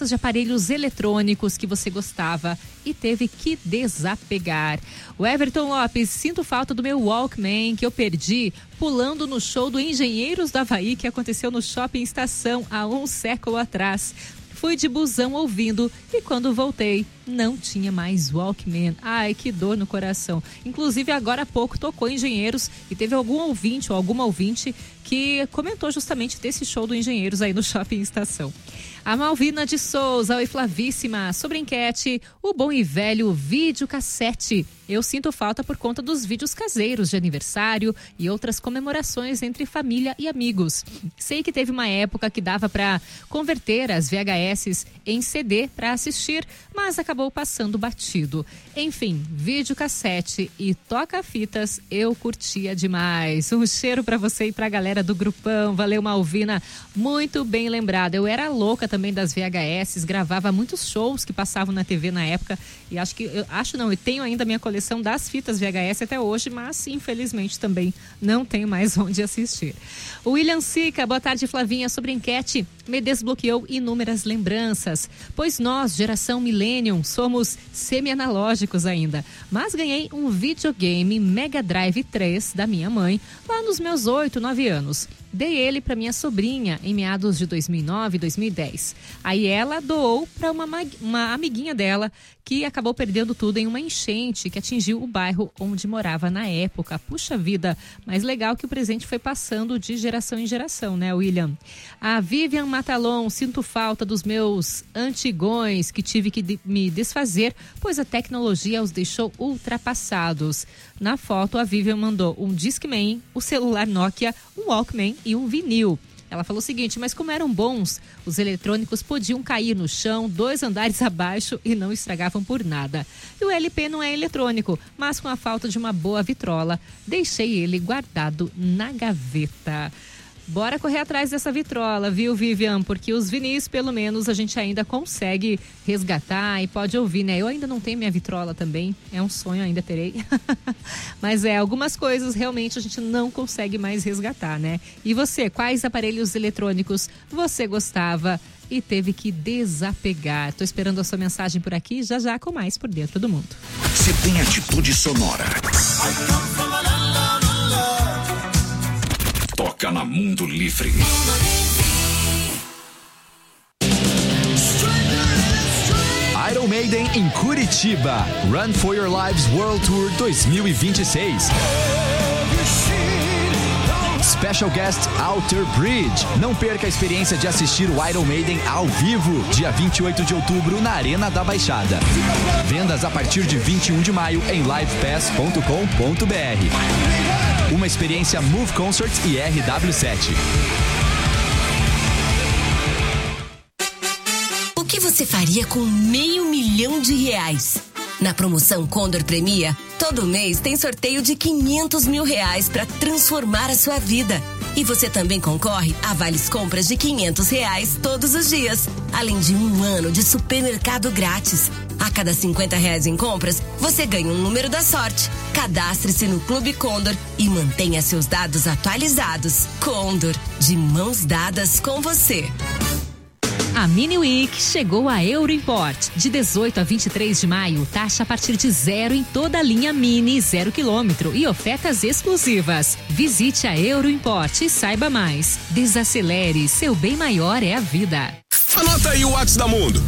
de aparelhos eletrônicos que você gostava e teve que desapegar. O Everton Lopes: sinto falta do meu Walkman que eu perdi pulando no show do Engenheiros do Havaí que aconteceu no Shopping Estação há um século atrás. Fui de busão ouvindo e quando voltei não tinha mais Walkman. Ai, que dor no coração. Inclusive agora há pouco tocou Engenheiros e teve algum ouvinte ou alguma ouvinte que comentou justamente desse show do Engenheiros aí no Shopping Estação. A Malvina de Souza: oi Flavíssima, sobre enquete, o bom e velho videocassete. Eu sinto falta por conta dos vídeos caseiros de aniversário e outras comemorações entre família e amigos. Sei que teve uma época que dava para converter as VHS em CD para assistir, mas acabou passando batido. Enfim, videocassete e toca-fitas eu curtia demais. Um cheiro para você e para a galera do grupão. Valeu, Malvina, muito bem lembrada. Eu era louca também das VHS, gravava muitos shows que passavam na TV na época e eu tenho ainda a minha coleção das fitas VHS até hoje, mas infelizmente também não tenho mais onde assistir. O William Sica: boa tarde Flavinha, sobre enquete, me desbloqueou inúmeras lembranças, pois nós, geração Millennium, somos semi-analógicos ainda, mas ganhei um videogame Mega Drive 3 da minha mãe lá nos meus 8, 9 anos. Dei ele para minha sobrinha em meados de 2009 e 2010. Aí ela doou para uma amiguinha dela que acabou perdendo tudo em uma enchente que atingiu o bairro onde morava na época. Puxa vida, mas legal que o presente foi passando de geração em geração, né, William? A Vivian Matalon: sinto falta dos meus antigões que tive que me desfazer, pois a tecnologia os deixou ultrapassados. Na foto, a Vivian mandou um Discman, o celular Nokia, um Walkman e um vinil. Ela falou o seguinte: mas como eram bons, os eletrônicos podiam cair no chão 2 andares abaixo e não estragavam por nada. E o LP não é eletrônico, mas com a falta de uma boa vitrola, deixei ele guardado na gaveta. Bora correr atrás dessa vitrola, viu, Vivian? Porque os vinis, pelo menos, a gente ainda consegue resgatar e pode ouvir, né? Eu ainda não tenho minha vitrola também, é um sonho, ainda terei. Mas algumas coisas realmente a gente não consegue mais resgatar, né? E você, quais aparelhos eletrônicos você gostava e teve que desapegar? Tô esperando a sua mensagem por aqui, já com mais Por Dentro do Mundo. Você tem atitude sonora. Toca na Mundo Livre. Iron Maiden em Curitiba. Run for Your Lives World Tour 2026. Special Guest Outer Bridge. Não perca a experiência de assistir o Iron Maiden ao vivo, dia 28 de outubro na Arena da Baixada. Vendas a partir de 21 de maio em livepass.com.br. Uma experiência Move Concerts e RW7. O que você faria com R$500 mil? Na promoção Condor Premia, todo mês tem sorteio de R$500 mil para transformar a sua vida. E você também concorre a vales compras de R$500 todos os dias, além de 1 ano de supermercado grátis. A cada R$50 em compras, você ganha um número da sorte. Cadastre-se no Clube Condor e mantenha seus dados atualizados. Condor, de mãos dadas com você. A Mini Week chegou a Euroimport. De 18 a 23 de maio, taxa a partir de 0 em toda a linha Mini 0 km e ofertas exclusivas. Visite a Euroimport e saiba mais. Desacelere, seu bem maior é a vida. Anota aí o WhatsApp da Mundo: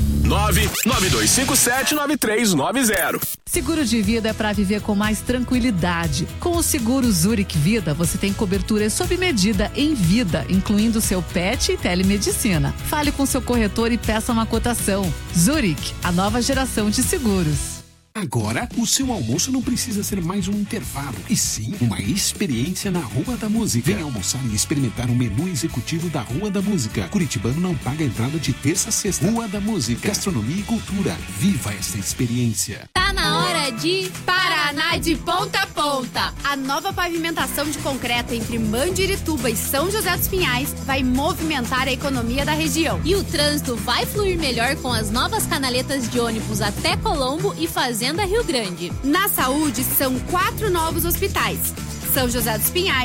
992579390. Seguro de vida é para viver com mais tranquilidade. Com o seguro Zurich Vida, você tem cobertura sob medida em vida, incluindo seu pet e telemedicina. Fale com seu corretor e peça uma cotação. Zurich, a nova geração de seguros. Agora, o seu almoço não precisa ser mais um intervalo, e sim uma experiência na Rua da Música. Venha almoçar e experimentar o menu executivo da Rua da Música. Curitibano não paga entrada de terça a sexta. Rua da Música, gastronomia e cultura. Viva essa experiência. Tá na hora de Paraná de Ponta a Ponta. A nova pavimentação de concreto entre Mandirituba e São José dos Pinhais vai movimentar a economia da região. E o trânsito vai fluir melhor com as novas canaletas de ônibus até Colombo e Fazenda Rio Grande. Na saúde, são 4 novos hospitais: São José dos Pinhais,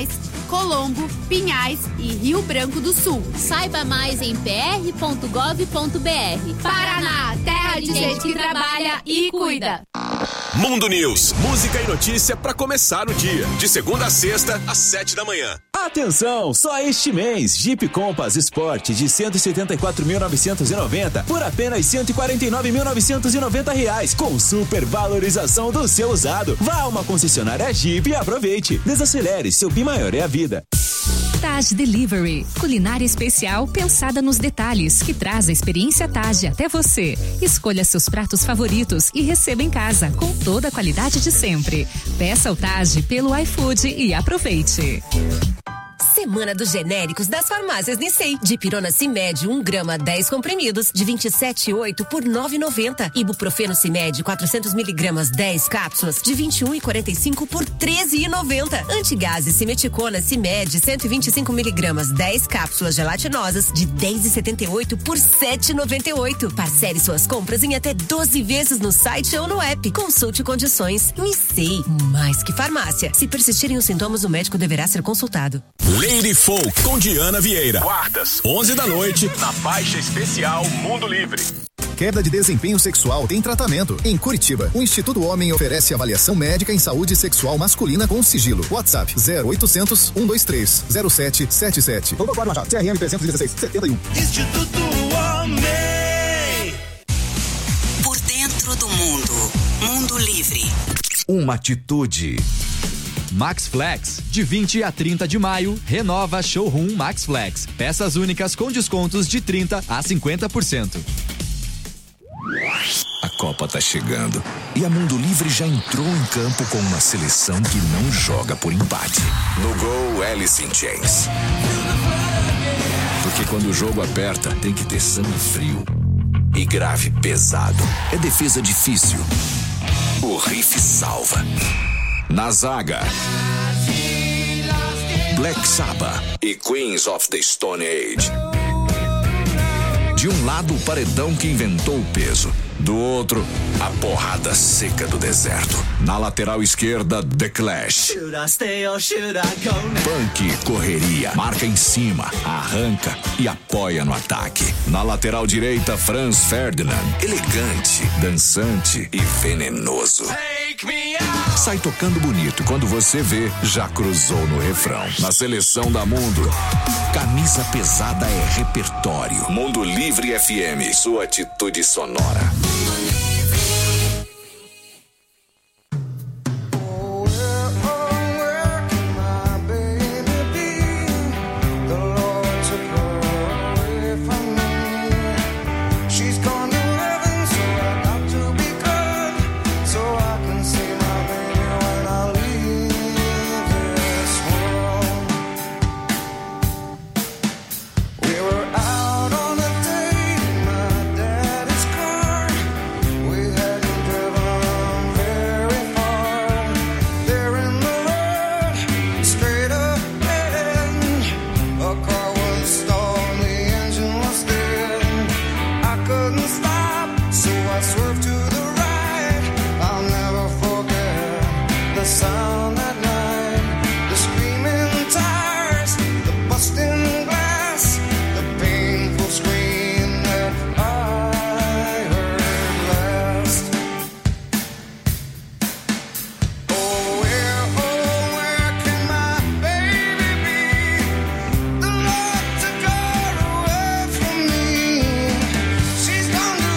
Colombo, Pinhais e Rio Branco do Sul. Saiba mais em pr.gov.br. Paraná, terra de gente que trabalha e cuida. Mundo News, música e notícia para começar o dia. De segunda a sexta, às 7 da manhã. Atenção, só este mês, Jeep Compass Sport de 174.990 por apenas R$149.990, com super valorização do seu usado. Vá a uma concessionária Jeep e aproveite. Desacelere, seu bem maior é a vida. Taj Delivery, culinária especial pensada nos detalhes, que traz a experiência Taj até você. Escolha seus pratos favoritos e receba em casa, com toda a qualidade de sempre. Peça o Taj pelo iFood e aproveite. Semana dos genéricos das farmácias Nissei. Dipirona Cimed 1 grama 10 comprimidos de 27,8 por 9,90. Ibuprofeno Cimed 400 miligramas 10 cápsulas de 21,45 por 13,90. Antigase Simeticona Cimed 125 miligramas 10 cápsulas gelatinosas de 10,78 por 7,98. Parcele suas compras em até 12 vezes no site ou no app. Consulte condições. Nissei, mais que farmácia. Se persistirem os sintomas, o médico deverá ser consultado. Lady Folk com Diana Vieira. Quartas, 11 da noite, na faixa especial Mundo Livre. Queda de desempenho sexual tem tratamento. Em Curitiba, o Instituto Homem oferece avaliação médica em saúde sexual masculina com sigilo. WhatsApp 0800 123 0777. Protocolo Machado, CRM 316 71. Instituto Homem. Por dentro do mundo. Mundo Livre. Uma atitude. Max Flex, de 20 a 30 de maio, renova Showroom Max Flex. Peças únicas com descontos de 30 a 50%. A Copa tá chegando e a Mundo Livre já entrou em campo com uma seleção que não joga por empate. No gol, Alice in Chains. Porque quando o jogo aperta, tem que ter sangue frio e grave pesado. É defesa difícil. O riff salva. Na zaga, Black Sabbath e Queens of the Stone Age. De um lado, o paredão que inventou o peso. Do outro, a porrada seca do deserto. Na lateral esquerda, The Clash. Punk, correria, marca em cima, arranca e apoia no ataque. Na lateral direita, Franz Ferdinand. Elegante, dançante e venenoso. Sai tocando bonito. Quando você vê, já cruzou no refrão. Na seleção da Mundo, camisa pesada é repertório. Mundo Livre FM, sua atitude sonora.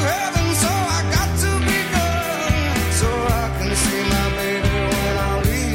See my baby when I leave.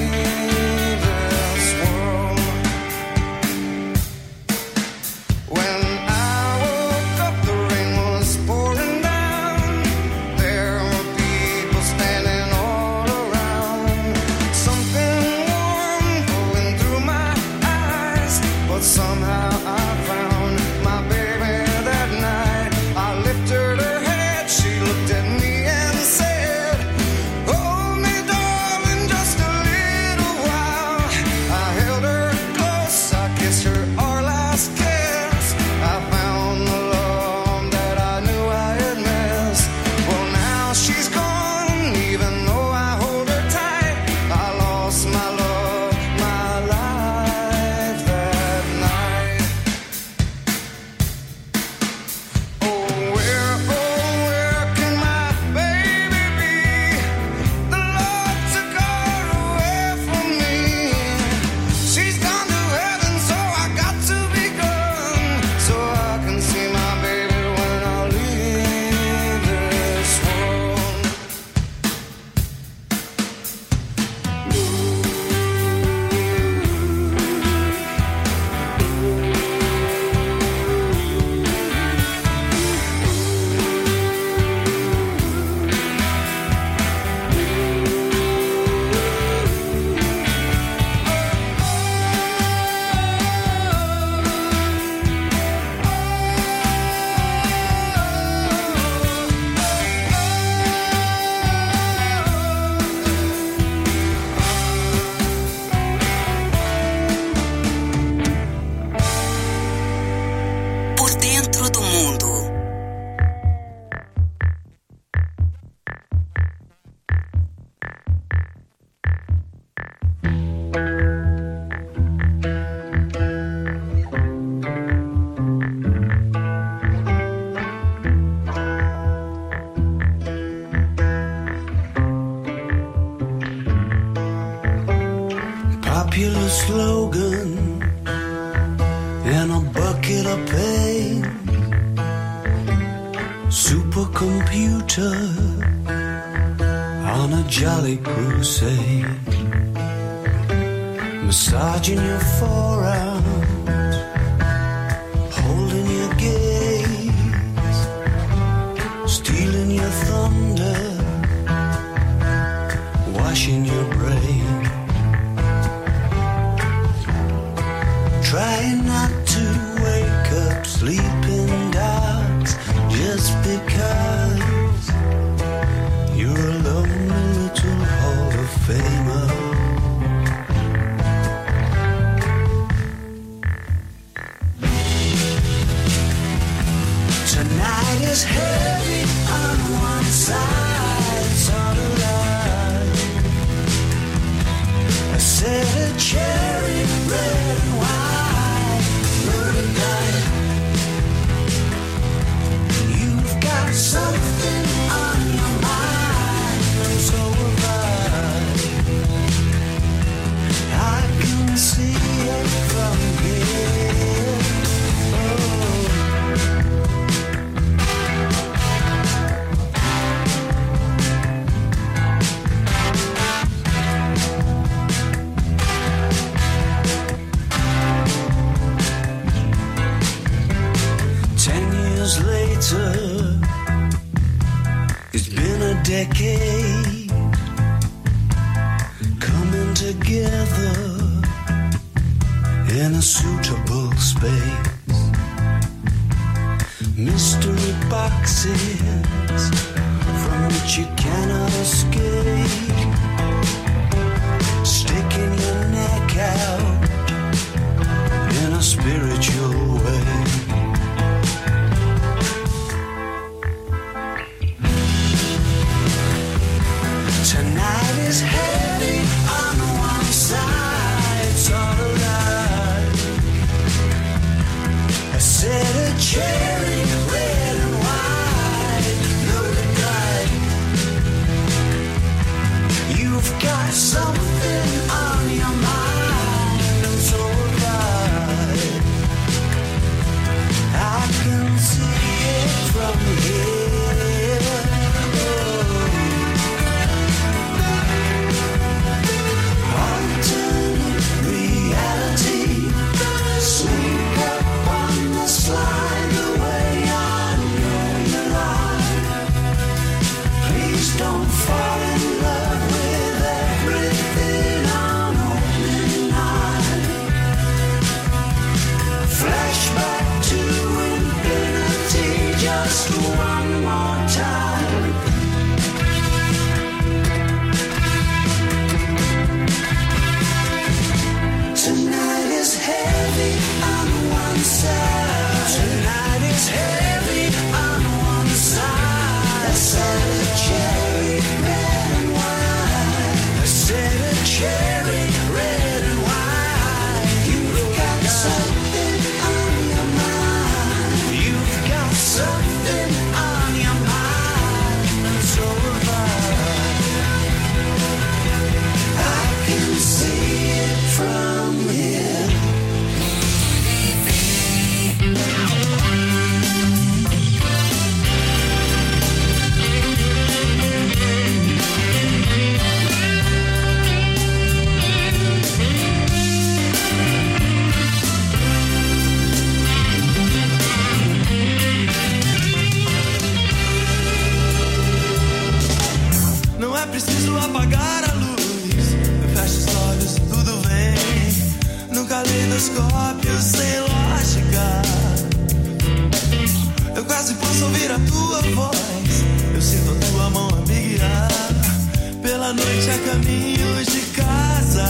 supercomputer on a jolly crusade, massaging your forearms, holding your gaze, stealing your thunder, washing your brain, trying not to wake up sleeping dogs just because you're a lonely little Hall of Famer. Tonight is heavy on one side, sort of like a set of cherry red and white murder night. You've got something on your mind, and so have I can see it from here. Oh. 10 years later, it's been a decade, coming together in a suitable space. Mystery boxes from which you cannot escape, sticking your neck out in a spiritual way. Tonight is heavy on one side, sort of like a set of cherry red and white loaded night. You've got something on your mind, and so have I can see it from here. Slide the way I know you lie. Please don't fall in love with everything on opening night. Flashback to infinity just one more time. Tonight is heavy on one side. Tonight is heavy on one side. A set of cherry red and white. A set of cherry red and white. You've got something on your mind. You've got something on your mind. And so have I can see it from here. Não é preciso apagar a luz. Eu fecho os olhos, tudo vem no caleidoscópio sem lógica. Eu quase posso ouvir a tua voz. Eu sinto a tua mão a me guiar pela noite a caminho de casa.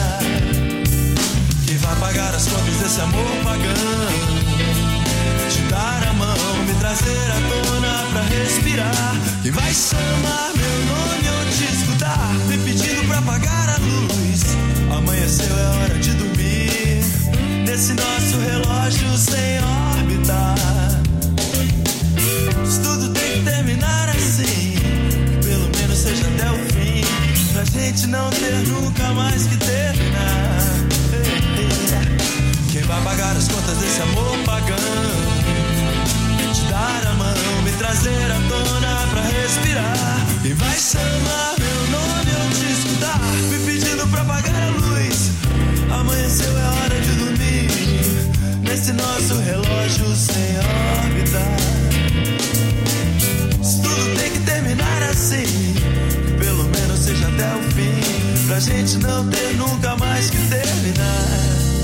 Quem vai pagar as contas desse amor pagão? Te dar a mão, me trazer à tona pra respirar. Quem vai chamar meu nome ou te escutar, me pedindo pra apagar a luz. Amanheceu, é hora de dormir nesse nosso relógio sem órbita. Isso tudo tem que terminar assim, que pelo menos seja até o fim, pra gente não ter nunca mais que terminar. Quem vai pagar as contas desse amor pagão? Te dar a mão, me trazer a Quem vai chamar meu nome ou te escutar, me pedindo pra apagar a luz. Amanheceu, é hora de dormir, nesse nosso relógio sem órbita. Se tudo tem que terminar assim, que pelo menos seja até o fim, pra gente não ter nunca mais que terminar.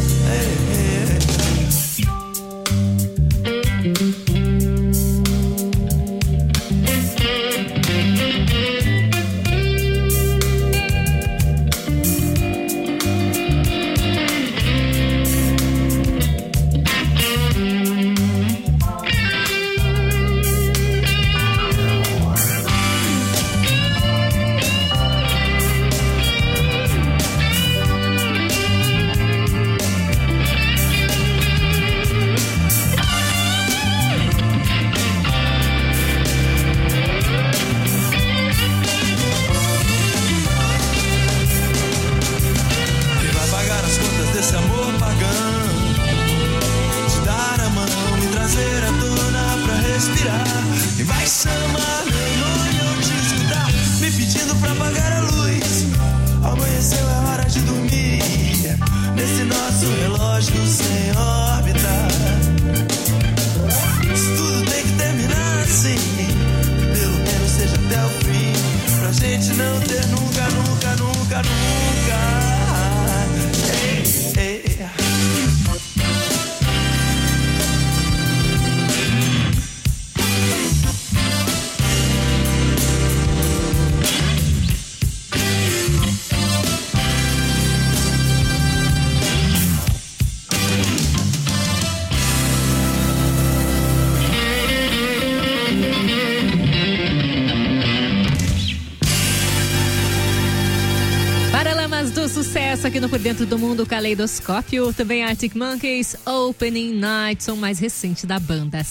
Aqui no Por Dentro do Mundo, Caleidoscópio, também Arctic Monkeys, Opening Night, som mais recente da banda,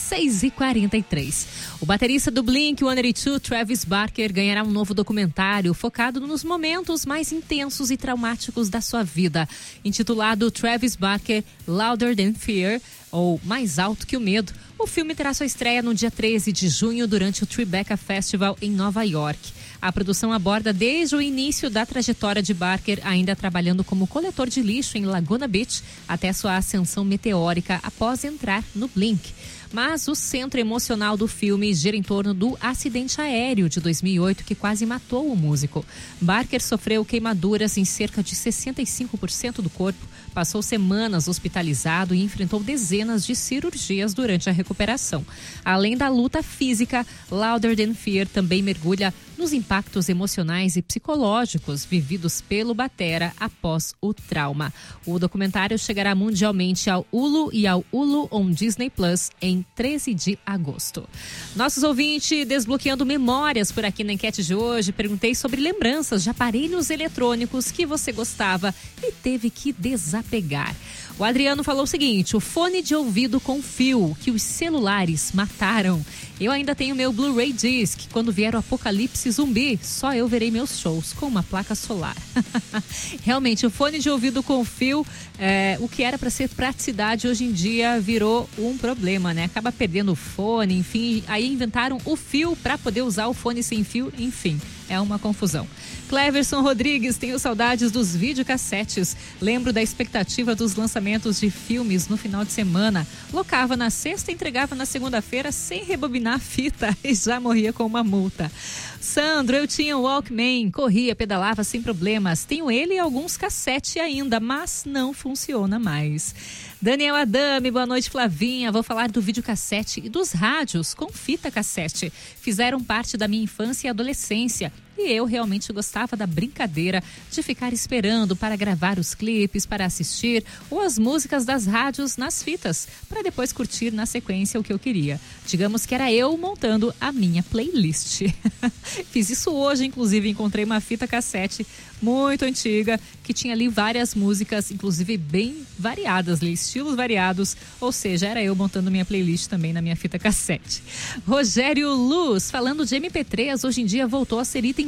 6h43. O baterista do Blink-182, Travis Barker, ganhará um novo documentário focado nos momentos mais intensos e traumáticos da sua vida, intitulado Travis Barker, Louder Than Fear, ou Mais Alto que o Medo. O filme terá sua estreia no dia 13 de junho durante o Tribeca Festival em Nova York. A produção aborda desde o início da trajetória de Barker, ainda trabalhando como coletor de lixo em Laguna Beach, até sua ascensão meteórica após entrar no Blink. Mas o centro emocional do filme gira em torno do acidente aéreo de 2008 que quase matou o músico. Barker sofreu queimaduras em cerca de 65% do corpo, passou semanas hospitalizado e enfrentou dezenas de cirurgias durante a recuperação. Além da luta física, Louder Than Fear também mergulha nos impactos emocionais e psicológicos vividos pelo batera após o trauma. O documentário chegará mundialmente ao Hulu e ao Hulu on Disney Plus em 13 de agosto. Nossos ouvintes desbloqueando memórias por aqui na enquete de hoje. Perguntei sobre lembranças de aparelhos eletrônicos que você gostava e teve que desapegar. O Adriano falou o seguinte: o fone de ouvido com fio que os celulares mataram. Eu ainda tenho meu Blu-ray Disc. Quando vier o apocalipse zumbi, só eu verei meus shows com uma placa solar. Realmente, o fone de ouvido com fio, o que era para ser praticidade, hoje em dia virou um problema, né? Acaba perdendo o fone, enfim. Aí inventaram o fio para poder usar o fone sem fio, enfim. É uma confusão. Cleverson Rodrigues, tenho saudades dos videocassetes. Lembro da expectativa dos lançamentos de filmes no final de semana. Locava na sexta e entregava na segunda-feira sem rebobinar a fita e já morria com uma multa. Sandro, eu tinha um Walkman, corria, pedalava sem problemas. Tenho ele e alguns cassetes ainda, mas não funciona mais. Daniel Adame, boa noite, Flavinha. Vou falar do videocassete e dos rádios com fita cassete. Fizeram parte da minha infância e adolescência. E eu realmente gostava da brincadeira de ficar esperando para gravar os clipes, para assistir, ou as músicas das rádios nas fitas, para depois curtir na sequência o que eu queria. Digamos que era eu montando a minha playlist. Fiz isso hoje, inclusive encontrei uma fita cassete muito antiga, que tinha ali várias músicas, inclusive bem variadas, estilos variados, ou seja, era eu montando minha playlist também na minha fita cassete. Rogério Luz, falando de MP3, hoje em dia voltou a ser item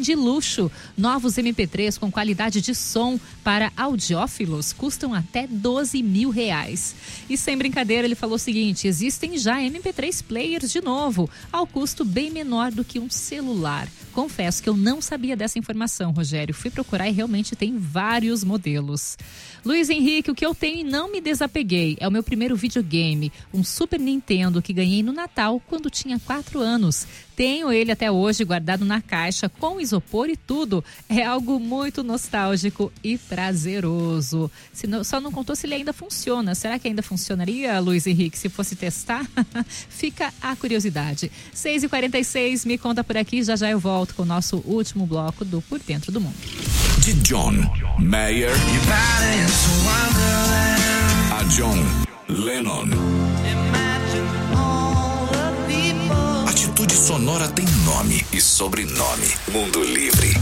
de luxo. Novos MP3 com qualidade de som para audiófilos custam até R$12.000. E sem brincadeira, ele falou o seguinte: existem já MP3 players de novo, ao custo bem menor do que um celular. Confesso que eu não sabia dessa informação, Rogério. Fui procurar e realmente tem vários modelos. Luiz Henrique, o que eu tenho e não me desapeguei é o meu primeiro videogame, um Super Nintendo que ganhei no Natal quando tinha 4 anos. Tenho ele até hoje guardado na caixa com isopor e tudo. É algo muito nostálgico e prazeroso. Só não contou se ele ainda funciona. Será que ainda funcionaria, Luiz Henrique, se fosse testar? Fica a curiosidade. 6h46, me conta por aqui, já eu volto com o nosso último bloco do Por Dentro do Mundo. De John Mayer a John Lennon. Atitude Sonora tem nome e sobrenome. Mundo Livre.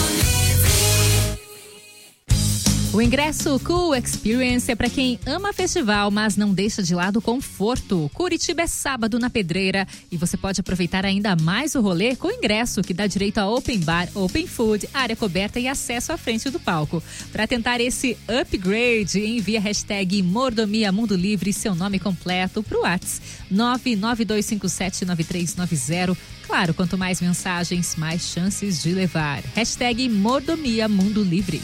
O ingresso Cool Experience é para quem ama festival, mas não deixa de lado o conforto. Curitiba é sábado na Pedreira e você pode aproveitar ainda mais o rolê com o ingresso que dá direito a open bar, open food, área coberta e acesso à frente do palco. Para tentar esse upgrade, envie a hashtag Mordomia Mundo Livre e seu nome completo para o WhatsApp 992579390. Claro, quanto mais mensagens, mais chances de levar. Hashtag Mordomia Mundo Livre.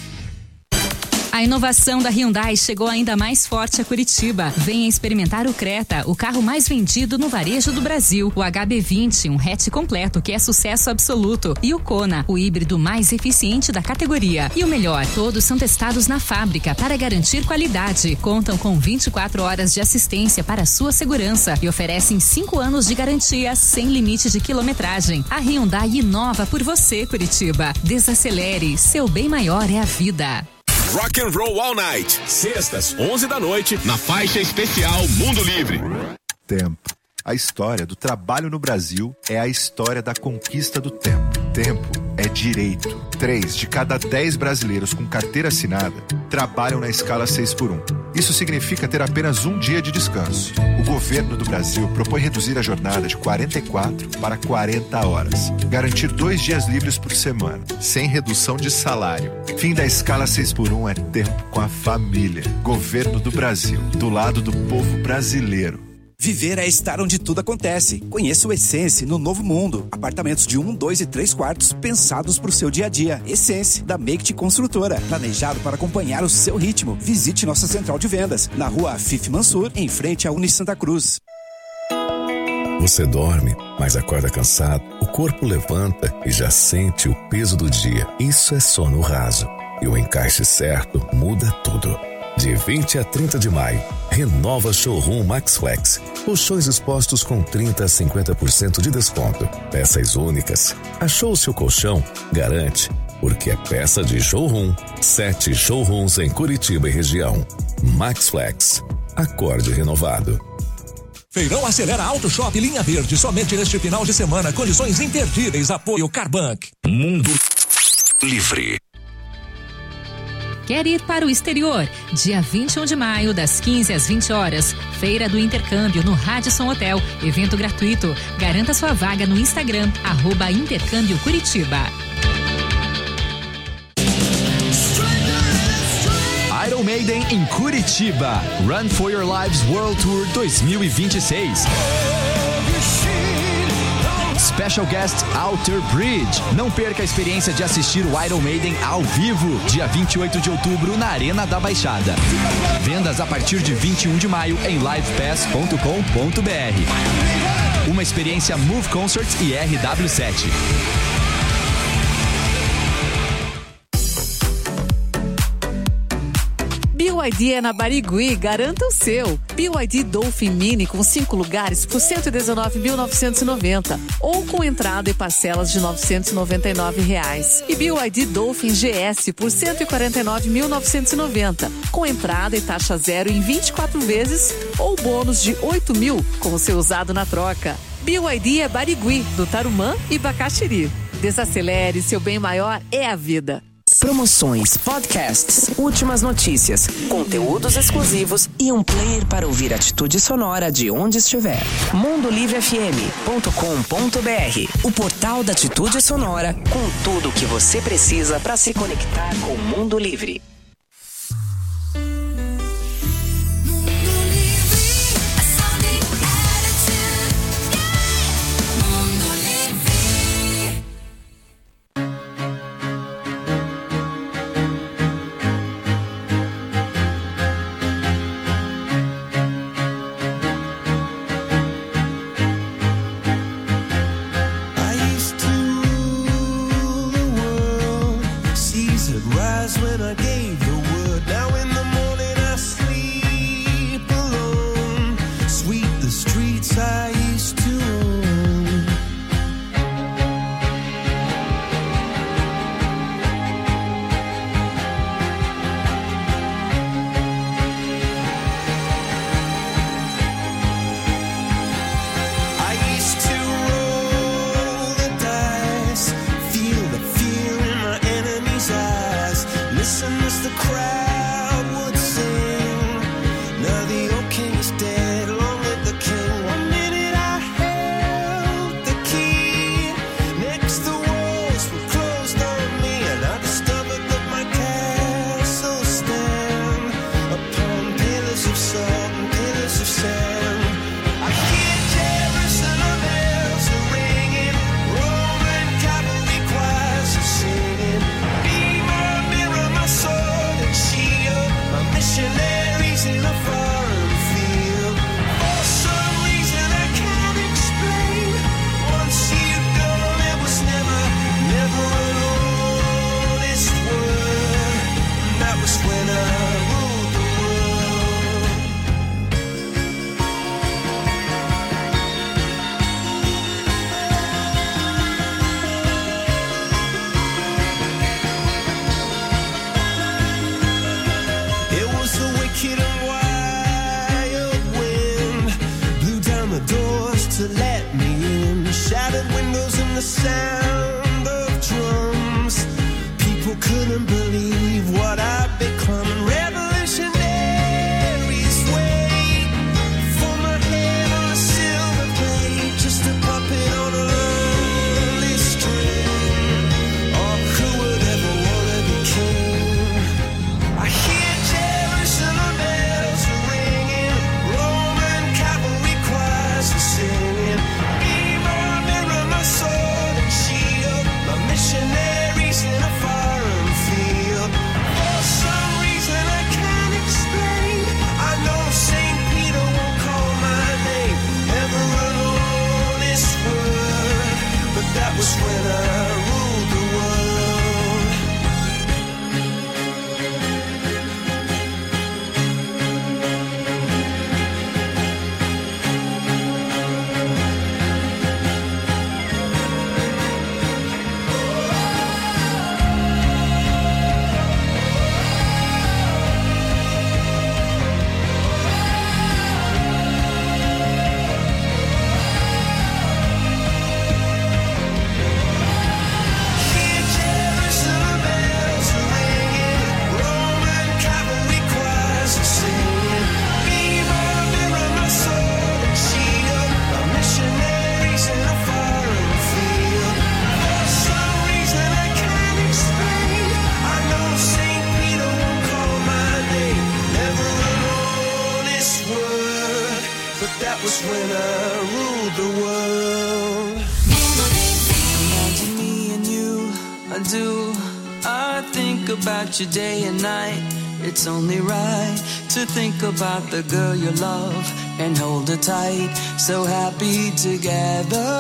A inovação da Hyundai chegou ainda mais forte a Curitiba. Venha experimentar o Creta, o carro mais vendido no varejo do Brasil. O HB20, um hatch completo que é sucesso absoluto. E o Kona, o híbrido mais eficiente da categoria. E o melhor, todos são testados na fábrica para garantir qualidade. Contam com 24 horas de assistência para a sua segurança e oferecem 5 anos de garantia sem limite de quilometragem. A Hyundai inova por você, Curitiba. Desacelere, seu bem maior é a vida. Rock and Roll All Night, sextas, 11 da noite, na faixa especial Mundo Livre. Tempo. A história do trabalho no Brasil é a história da conquista do tempo. Tempo é direito. 3 de cada 10 brasileiros com carteira assinada trabalham na escala 6x1. Isso significa ter apenas um dia de descanso. O governo do Brasil propõe reduzir a jornada de 44 para 40 horas. Garantir 2 dias livres por semana, sem redução de salário. Fim da escala 6x1 é tempo com a família. Governo do Brasil, do lado do povo brasileiro. Viver é estar onde tudo acontece. Conheça o Essence no Novo Mundo. Apartamentos de 1, 2 e 3 quartos pensados para o seu dia a dia. Essence, da Make Construtora. Planejado para acompanhar o seu ritmo. Visite nossa central de vendas, na rua Afif Mansur, em frente à Uni Santa Cruz. Você dorme, mas acorda cansado. O corpo levanta e já sente o peso do dia. Isso é sono raso. E o encaixe certo muda tudo. De 20 a 30 de maio, renova Showroom MaxFlex. Os shows expostos com 30 a 50% de desconto. Peças únicas. Achou o seu colchão? Garante, porque é peça de showroom. 7 showrooms em Curitiba e região. MaxFlex. Acorde renovado. Feirão Acelera Auto Shop Linha Verde. Somente neste final de semana. Condições imperdíveis. Apoio Carbank. Mundo Livre. Quer ir para o exterior? Dia 21 de maio, das 15 às 20 horas. Feira do Intercâmbio no Radisson Hotel. Evento gratuito. Garanta sua vaga no Instagram, @Intercâmbio Curitiba. Iron Maiden em Curitiba. Run for Your Lives World Tour 2026. Special Guest Outer Bridge. Não perca a experiência de assistir o Iron Maiden ao vivo, dia 28 de outubro, na Arena da Baixada. Vendas a partir de 21 de maio em livepass.com.br. Uma experiência Move Concerts e RW7. BYD é na Barigui, garanta o seu. BYD Dolphin Mini com 5 lugares por R$119.990 ou com entrada e parcelas de R$999. E BYD Dolphin GS por R$149.990 com entrada e taxa zero em 24 vezes ou bônus de R$8.000 com o seu usado na troca. BYD é Barigui, do Tarumã e Bacaxiri. Desacelere, seu bem maior é a vida. promoções, podcasts, últimas notícias, conteúdos exclusivos e um player para ouvir Atitude Sonora de onde estiver. mundolivrefm.com.br, o portal da Atitude Sonora com tudo o que você precisa para se conectar com o mundo livre. You day and night, it's only right to think about the girl you love and hold her tight, so happy together.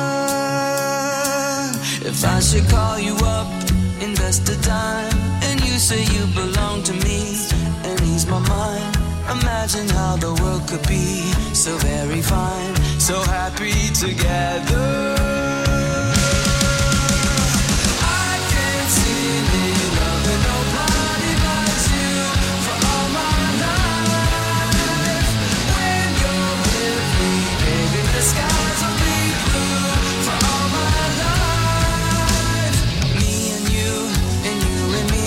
If I should call you up, invest the time, and you say you belong to me and ease my mind, imagine how the world could be so very fine, so happy together. Me and you and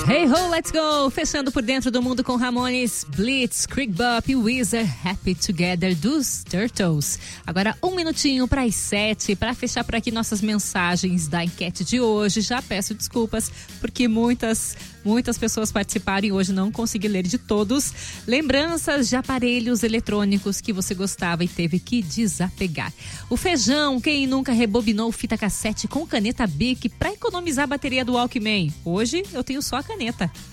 Hey ho, let's go! Fechando por dentro do mundo com Ramones, Blitz, Creek Bop e Weezer, Happy Together dos Turtles. Agora 1 minutinho para as 7, para fechar por aqui nossas mensagens da enquete de hoje. Já peço desculpas porque muitas pessoas participaram e hoje não consegui ler de todos. Lembranças de aparelhos eletrônicos que você gostava e teve que desapegar. O feijão, quem nunca rebobinou fita cassete com caneta Bic para economizar a bateria do Walkman? Hoje eu tenho só a caneta.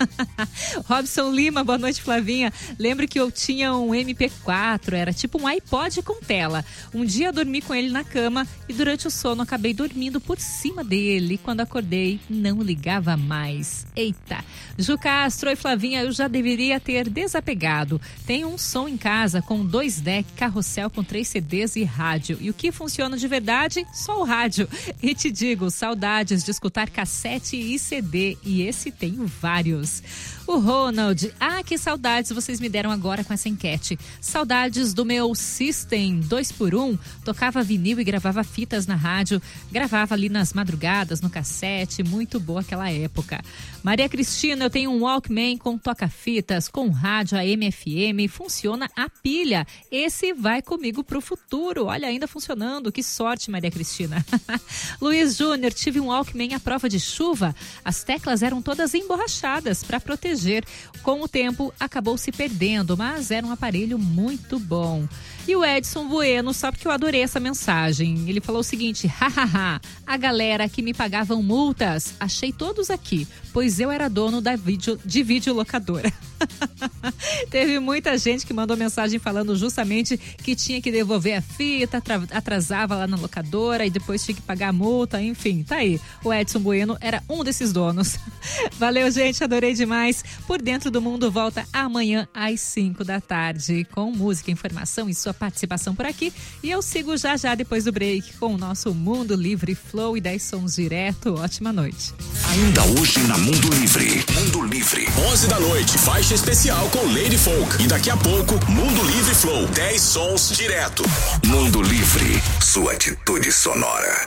Robson Lima, boa noite, Flavinha. Lembro que eu tinha um MP4, era tipo um iPod com tela. Um dia eu dormi com ele na cama e durante o sono acabei dormindo por cima dele. Quando acordei, não ligava mais. Eita! Ju Castro e Flavinha, eu já deveria ter desapegado. Tenho um som em casa com 2 deck, carrossel com 3 CDs e rádio. E o que funciona de verdade? Só o rádio. E te digo, saudades de escutar cassete e CD. E esse tenho vários. O Ronald, que saudades vocês me deram agora com essa enquete. Saudades do meu System 2x1. Tocava vinil e gravava fitas na rádio. Gravava ali nas madrugadas, no cassete. Muito boa aquela época. Maria Cristina, eu tenho um Walkman com toca-fitas, com rádio AM/FM. Funciona a pilha. Esse vai comigo pro futuro. Olha, ainda funcionando. Que sorte, Maria Cristina. Luiz Júnior, tive um Walkman à prova de chuva. As teclas eram todas emborrachadas para proteger. Com o tempo, acabou se perdendo, mas era um aparelho muito bom. E o Edson Bueno, só porque eu adorei essa mensagem. Ele falou o seguinte: hahaha, a galera que me pagavam multas, achei todos aqui, pois eu era dono de videolocadora. Teve muita gente que mandou mensagem falando justamente que tinha que devolver a fita, atrasava lá na locadora e depois tinha que pagar a multa, enfim, tá aí. O Edson Bueno era um desses donos. Valeu, gente, adorei demais. Por Dentro do Mundo volta amanhã às 5 da tarde com música, informação e sua participação por aqui. E eu sigo já depois do break com o nosso Mundo Livre Flow e 10 sons direto. Ótima noite. Ainda hoje na Mundo Livre. Mundo Livre. 11 da noite, faixa especial com Lady Folk. E daqui a pouco, Mundo Livre Flow. 10 sons direto. Mundo Livre. Sua atitude sonora.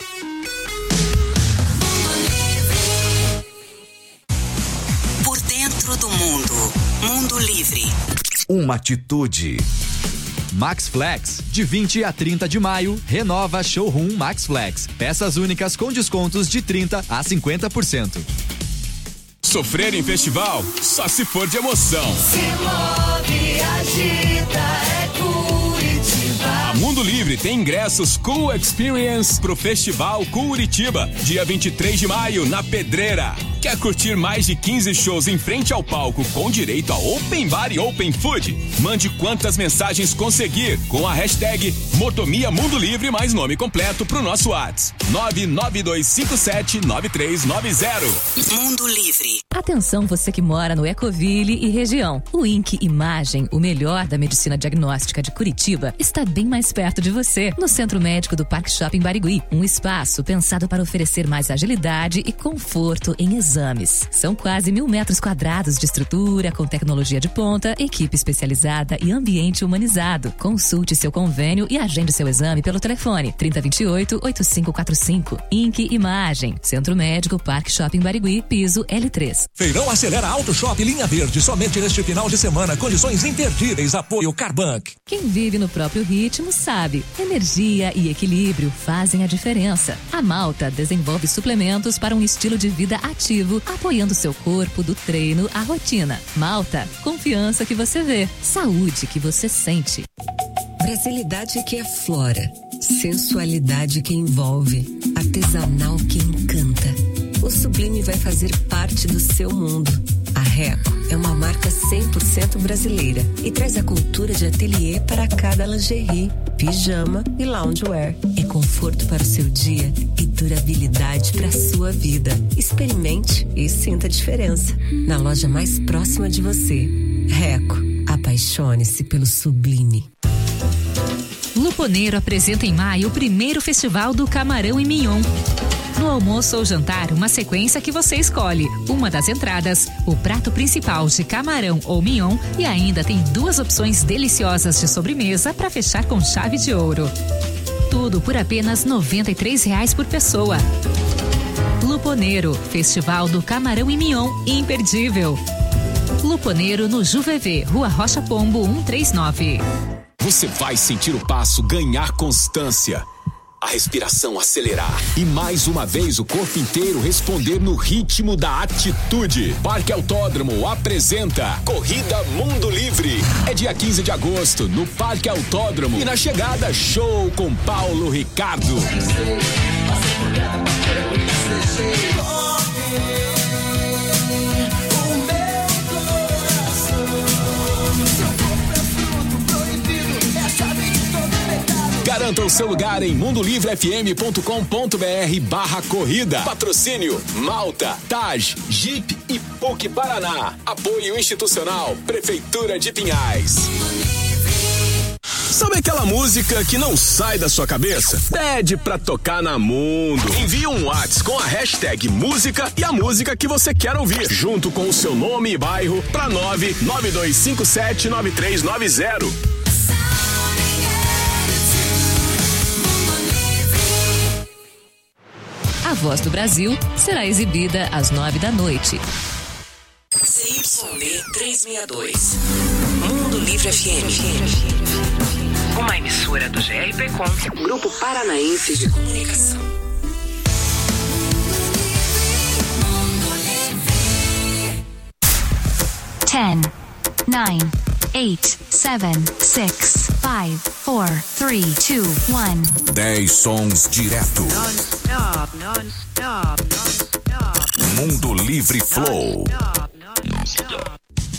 Por Dentro do Mundo. Mundo Livre. Uma atitude. Max Flex, de 20 a 30 de maio, renova Showroom Max Flex. Peças únicas com descontos de 30 a 50%. Sofrer em festival só se for de emoção. Se move, agita, é Curitiba. A Mundo Livre tem ingressos Cool Experience pro Festival Curitiba, dia 23 de maio, na Pedreira. Quer curtir mais de 15 shows em frente ao palco com direito a Open Bar e Open Food? Mande quantas mensagens conseguir com a hashtag Motomia Mundo Livre mais nome completo pro nosso WhatsApp 992579390. Mundo Livre. Atenção, você que mora no Ecoville e região. O INC Imagem, o melhor da medicina diagnóstica de Curitiba, está bem mais perto de você, no Centro Médico do Parque Shopping Barigui. Um espaço pensado para oferecer mais agilidade e conforto em exames. São quase 1.000 metros quadrados de estrutura, com tecnologia de ponta, equipe especializada e ambiente humanizado. Consulte seu convênio e agende seu exame pelo telefone 3028-8545. INC Imagem, Centro Médico Parque Shopping Barigui, piso L3. Feirão Acelera Auto Shop Linha Verde, somente neste final de semana, condições imperdíveis, apoio Carbank. Quem vive no próprio ritmo sabe, energia e equilíbrio fazem a diferença. A Malta desenvolve suplementos para um estilo de vida ativo, apoiando seu corpo do treino à rotina. Malta, confiança que você vê, saúde que você sente. Brasilidade que aflora, sensualidade que envolve, artesanal que encanta. O Sublime vai fazer parte do seu mundo. A Reco é uma marca 100% brasileira e traz a cultura de ateliê para cada lingerie, pijama e loungewear. É conforto para o seu dia e durabilidade para a sua vida. Experimente e sinta a diferença. Na loja mais próxima de você. Reco, apaixone-se pelo Sublime. Luponeiro apresenta em maio o primeiro festival do Camarão e Mignon. No almoço ou jantar, uma sequência que você escolhe. Uma das entradas, o prato principal de camarão ou mignon e ainda tem 2 opções deliciosas de sobremesa para fechar com chave de ouro. Tudo por apenas R$ 93 por pessoa. Luponeiro, Festival do Camarão e Mignon, imperdível. Luponeiro no Juvevê, Rua Rocha Pombo 139. Você vai sentir o passo ganhar constância, a respiração acelerar e mais uma vez o corpo inteiro responder no ritmo da atitude. Parque Autódromo apresenta Corrida Mundo Livre. É dia 15 de agosto no Parque Autódromo e na chegada show com Paulo Ricardo. Garanta o seu lugar em mundolivrefm.com.br/corrida. Patrocínio Malta, Taj, Jeep e PUC Paraná. Apoio institucional Prefeitura de Pinhais. Sabe aquela música que não sai da sua cabeça? Pede pra tocar na Mundo. Envie um WhatsApp com a hashtag música e a música que você quer ouvir, junto com o seu nome e bairro pra 992579390. A Voz do Brasil será exibida às 9 da noite. CYB 362. Mundo Livre FM. Uma emissora do GRPcom, Grupo Paranaense de Comunicação. Ten, 9, 8, 7, 6, 5, 4, 3, 2, 1. 10 sons direto. Non-stop, non-stop, non-stop. Mundo Livre Flow. Non-stop.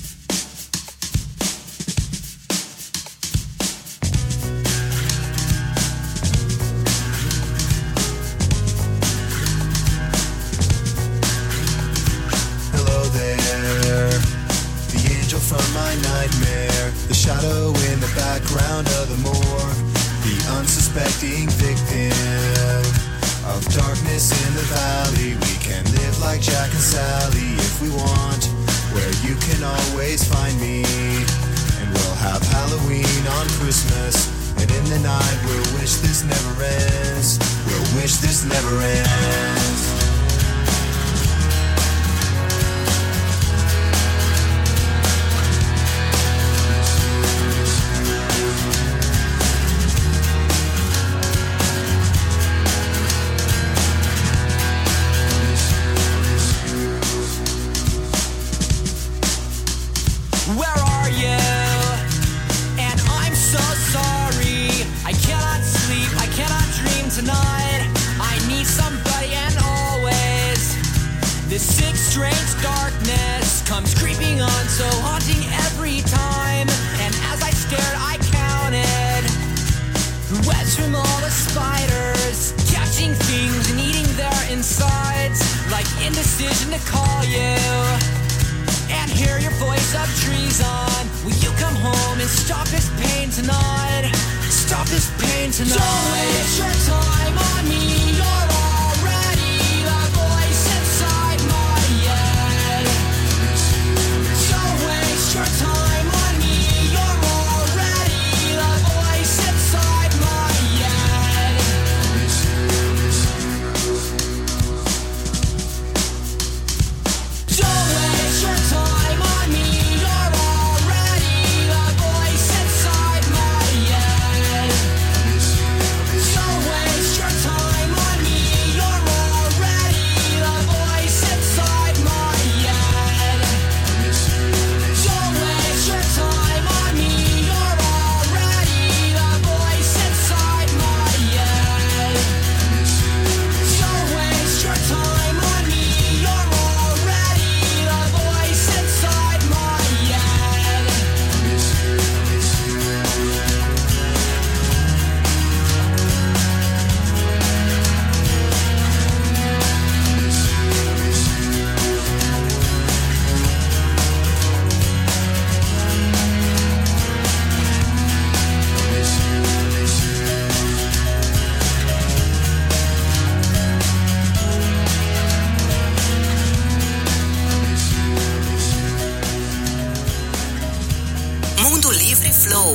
Hello there, the angel from my nightmare, the shadow in the background of the morgue, the unsuspecting victim of darkness in the valley. We can live like Jack and Sally if we want, where you can always find me. And we'll have Halloween on Christmas, and in the night we'll wish this never ends. We'll wish this never ends. Tonight, I need somebody, and always this sick, strange darkness comes creeping on, so haunting every time. And as I stared, I counted the webs from all the spiders, catching things and eating their insides, like indecision to call you and hear your voice of treason. Will you come home and stop this pain tonight? Stop this pain tonight. Don't waste your time on me. You're already the voice inside my head. Don't waste your time on me. You're already the voice inside my head. Don't waste your time on me. You're already the voice inside my head. Don't waste your time on me. You're already the voice inside my head. Don't waste your time on me. You're already the voice inside my head. Don't waste your time on me. You're already the voice inside my head. Mundo Livre Flow.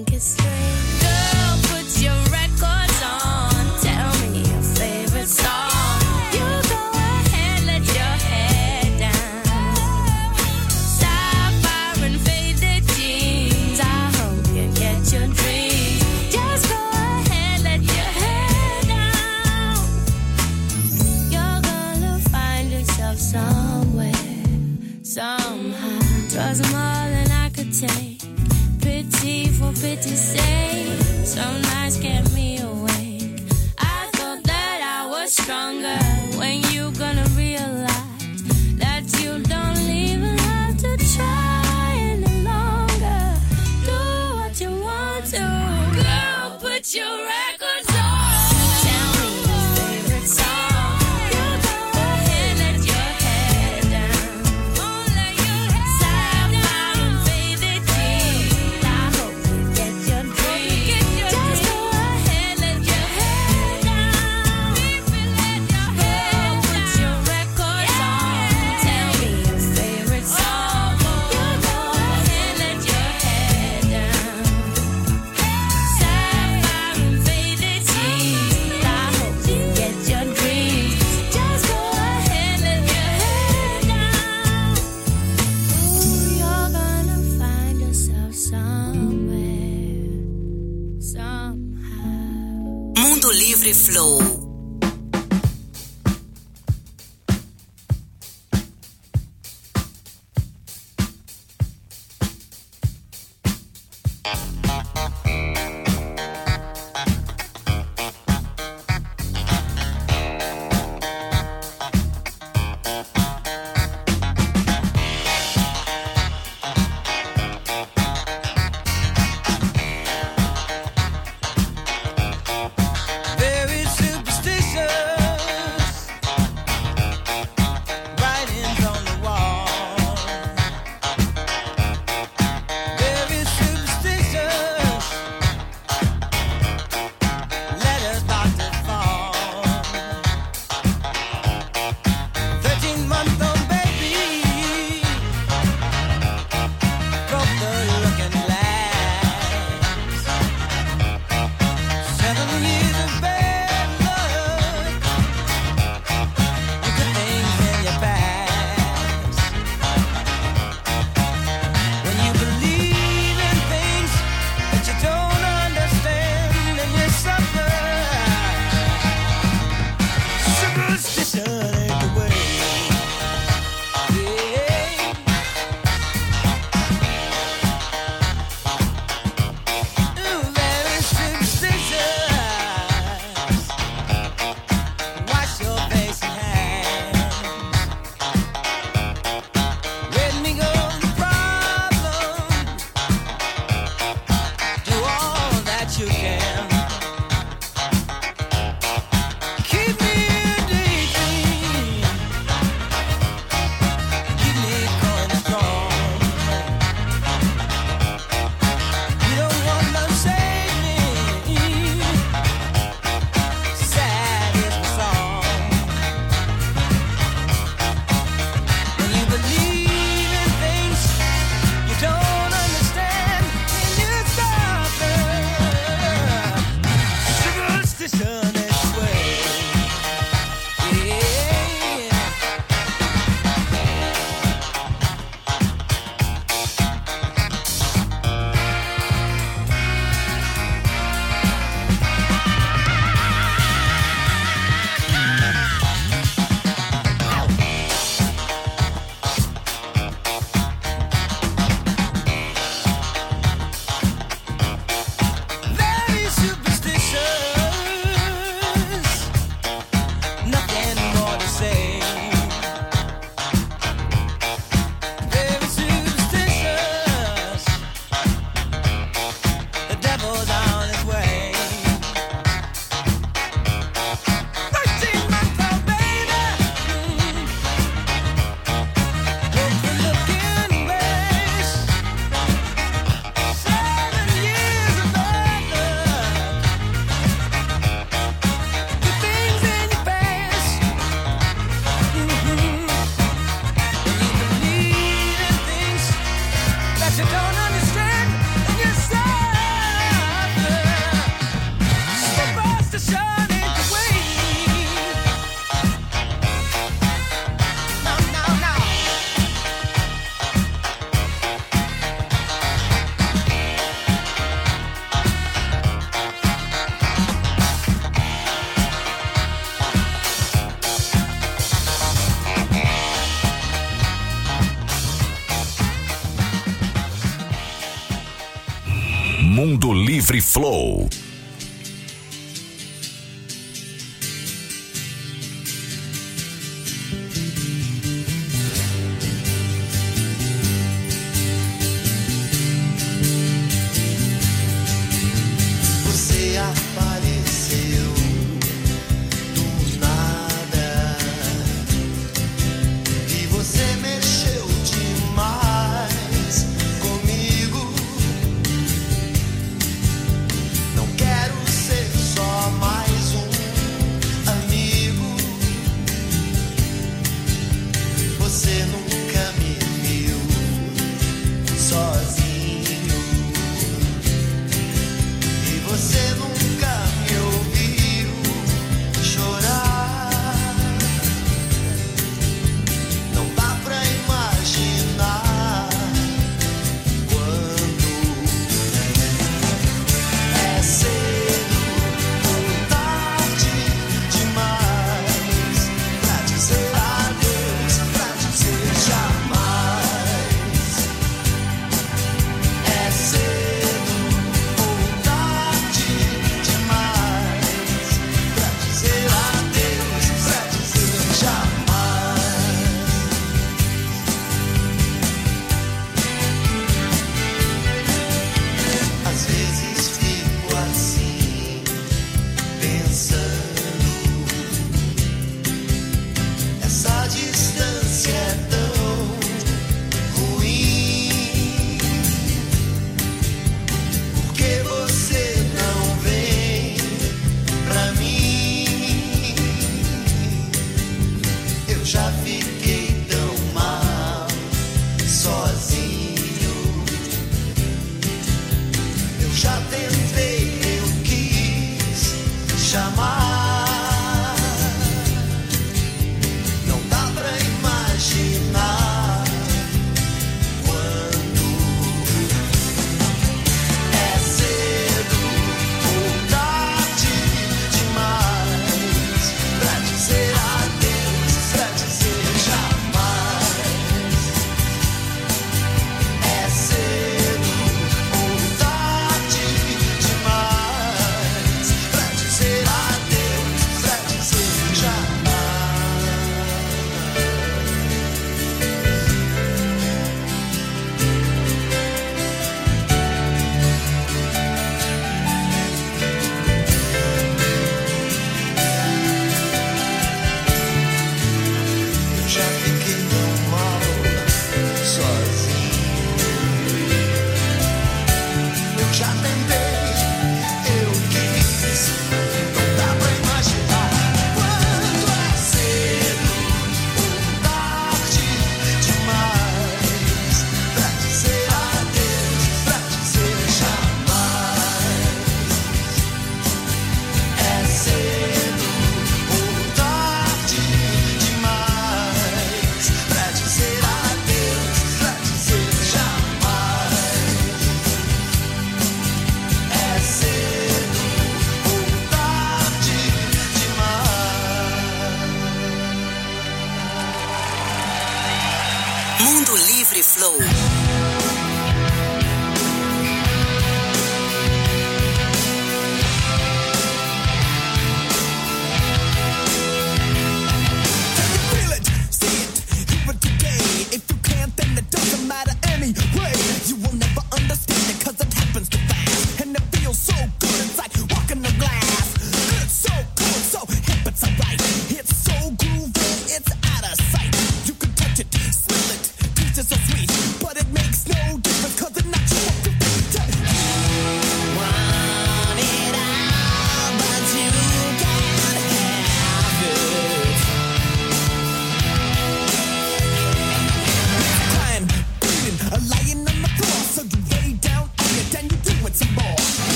think it's strange. Girl, put your records on. Tell me your favorite song. You go ahead, let your head down. Sapphire and faded jeans. I hope you get your dreams. Just go ahead, let your head down. You're gonna find yourself somewhere, somehow. Twas more than I could take. Pity for pity's sake. Some nights kept me awake. I thought that I was stronger. When you gonna realize that you don't even have to try any longer? Do what you want to. Girl, put your records on. Tell me your favorite song. You go ahead, let your head down. Let your head Sapphire and faded jeans. I hope you get your dreams. Just go ahead, let your head down. Girl, put your records on. Tell me your favorite song. You go ahead, let your head down. Sapphire and faded jeans. I hope you get your dreams. Just go ahead, let your head down. Ooh, you're gonna find yourself somewhere, somehow. Mundo Livre Flow. Very superstitious. Livre Flow.